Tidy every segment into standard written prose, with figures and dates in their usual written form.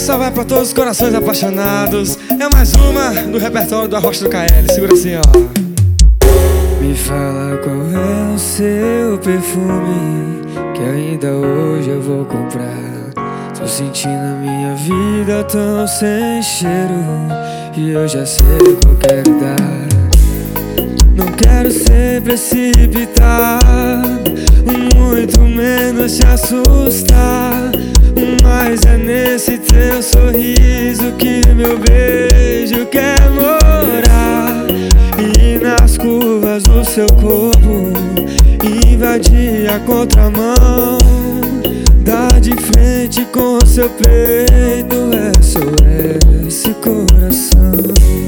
Essa vai pra todos os corações apaixonados. É mais uma do repertório do Arrocha do KL. Segura assim, ó. Me fala qual é o seu perfume, que ainda hoje eu vou comprar. Tô sentindo a minha vida tão sem cheiro, e eu já sei qual quero dar. Não quero ser precipitado, muito menos te assustar, mas é nesse teu sorriso que meu beijo quer morar. E nas curvas do seu corpo invadir a contramão, dar de frente com seu peito, sou esse coração.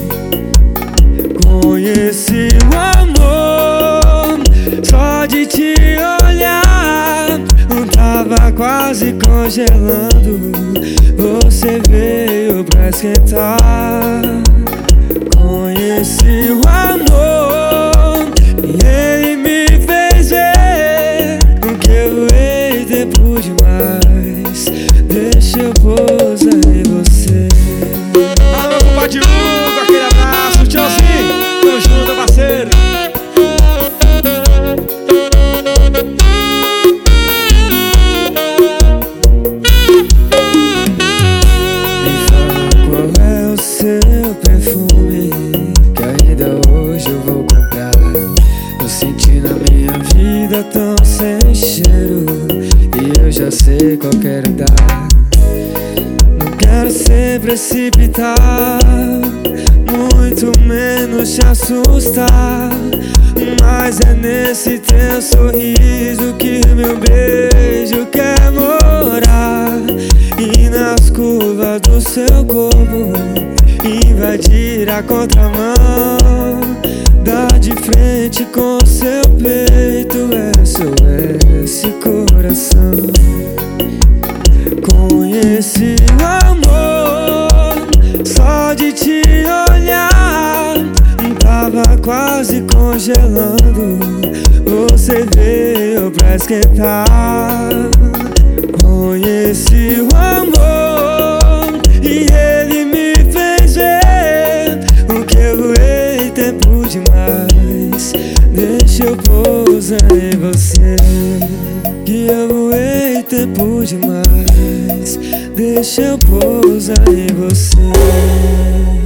Conheci o amor só de te olhar, tava quase congelando, você veio pra esquentar. Conheci o amor e ele me fez ver que eu errei tempo demais. Deixa eu pousar em você. Alô, compadre Hugo, aquele abraço, tchauzinho. Tamo junto, parceiro. Me fala qual é o seu perfume, que ainda hoje eu vou comprar. Tô sentindo a minha vida tão sem cheiro, e eu já sei qual quero dar. Não quero ser precipitado, muito menos te assustar, mas é nesse teu sorriso que meu beijo quer morar. E nas curvas do seu corpo invadir a contramão, dar de frente com seu peito, sou esse coração. Conheci o amor só de te olhar, tava quase congelando, você veio pra esquentar. Conheci o amor e ele me fez ver que eu errei tempo demais. Deixa eu pousar em você, que eu errei tempo demais. Deixa eu pousar em você.